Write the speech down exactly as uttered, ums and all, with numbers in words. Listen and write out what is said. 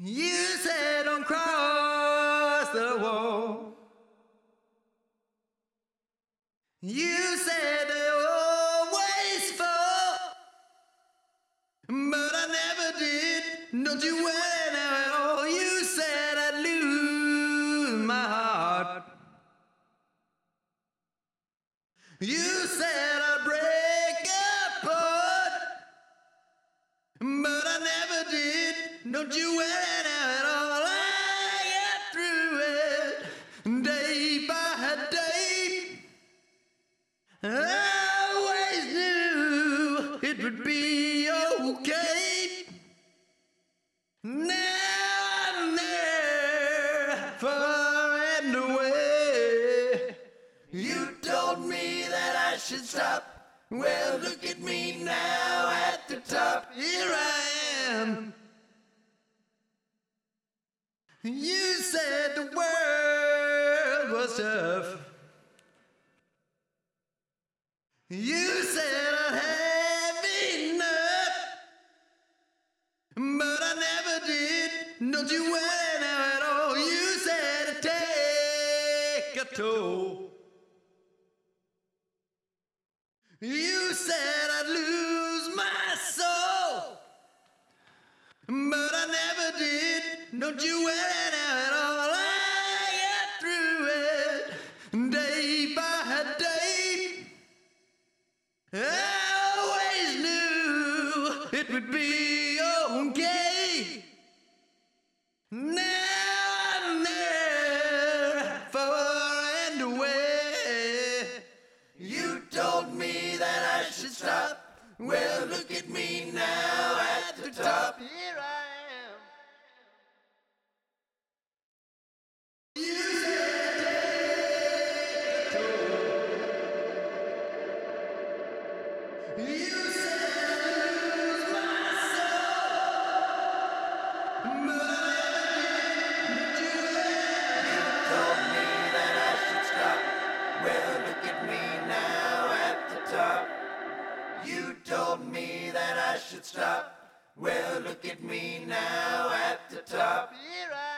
You said don't cross the wall. You said they always fall, but I never did. Don't you worry now at all. You said I'd lose my heart. You said I'd break apart, but I never did. Don't you worry now at all. I get through it day by day. I always knew it would be okay. Now I'm there, far and away. You told me that I should stop. Well, look at me now at the top. Here I am. You said the world was tough. You said I'd have enough, but I never did. Don't you worry now at all. You said it'd take a toll. You said I'd lose my soul, but I never did. Don't you worry now at all. I get through it day by day. I always knew it would be okay. Now I'm there, far and away. You told me that I should stop. Well, look at me now at the top. Here I am. You said take a toll. You said I'd lose my soul, but I never did. Did you? You told me that I should stop. Well, look at me now at the top. You told me that I should stop. Well, look at me now at the top. Here I